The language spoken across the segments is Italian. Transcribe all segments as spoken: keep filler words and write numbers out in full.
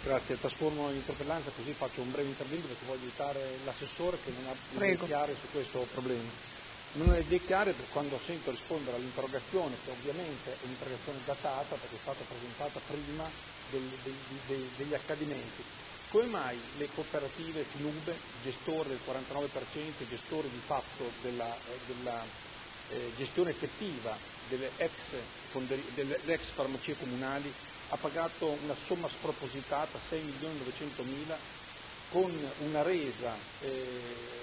Grazie, trasformo in interpellanza così faccio un breve intervento perché voglio aiutare l'assessore che non ha idee chiare su questo problema. Non ho idee chiare per quando sento rispondere all'interrogazione, che ovviamente è un'interrogazione datata perché è stata presentata prima del, del, del, degli accadimenti. Come mai le cooperative Finube, gestore del quarantanove per cento, gestore di fatto della, della eh, gestione effettiva delle ex, delle ex farmacie comunali, ha pagato una somma spropositata, sei milioni novecentomila, con una resa, eh,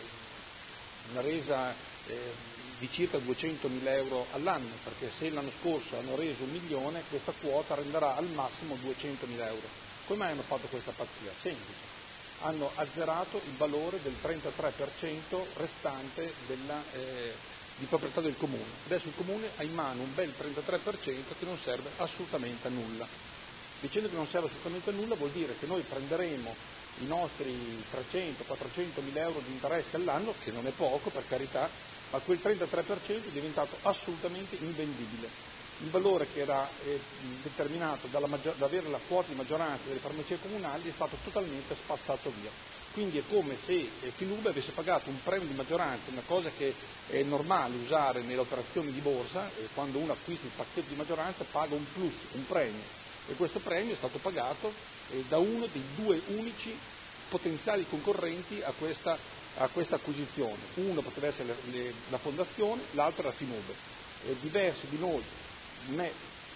una resa eh, di circa duecentomila euro all'anno, perché se l'anno scorso hanno reso un milione, questa quota renderà al massimo duecentomila euro. Come mai hanno fatto questa pazzia? Semplice. Hanno azzerato il valore del trentatré per cento restante della, eh, di proprietà del comune. Adesso il comune ha in mano un bel trentatré per cento che non serve assolutamente a nulla. Dicendo che non serve assolutamente a nulla vuol dire che noi prenderemo i nostri trecento quattrocento mila euro di interesse all'anno, che non è poco per carità, ma quel trentatré per cento è diventato assolutamente invendibile. Il valore che era eh, determinato dalla maggior, da avere la quota di maggioranza delle farmacie comunali è stato totalmente spazzato via. Quindi è come se eh, Finube avesse pagato un premio di maggioranza, una cosa che è normale usare nelle operazioni di borsa, eh, quando uno acquista il pacchetto di maggioranza paga un plus, un premio. E questo premio è stato pagato eh, da uno dei due unici potenziali concorrenti a questa, a questa acquisizione. Uno poteva essere le, le, la fondazione, l'altro era Finube. Eh, diversi di noi, me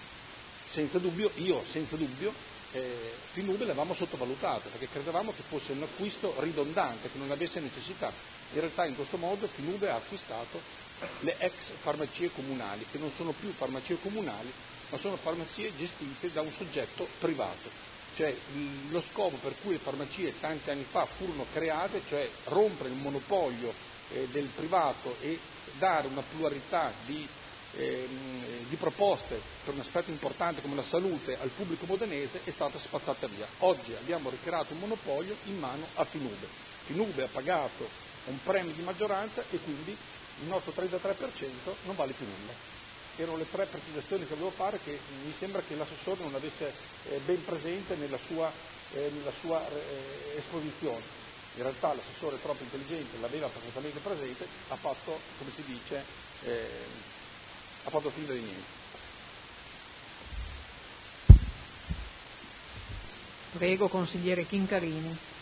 senza dubbio, io senza dubbio, eh, Finube l'avevamo sottovalutato perché credevamo che fosse un acquisto ridondante, che non avesse necessità. In realtà in questo modo Finube ha acquistato le ex farmacie comunali, che non sono più farmacie comunali, ma sono farmacie gestite da un soggetto privato. Cioè lo scopo per cui le farmacie tanti anni fa furono create, cioè rompere il monopolio eh, del privato e dare una pluralità di, eh, di proposte per un aspetto importante come la salute al pubblico modenese, è stata spazzata via. Oggi abbiamo ricreato un monopolio in mano a Finube. Finube ha pagato un premio di maggioranza e quindi il nostro trentatré per cento non vale più nulla. Erano le tre precisazioni che volevo fare, che mi sembra che l'assessore non avesse eh, ben presente nella sua, eh, nella sua eh, esposizione. In realtà l'assessore è troppo intelligente, l'aveva perfettamente presente, ha fatto, come si dice, eh, ha fatto finta di niente. Prego, consigliere Chincarini.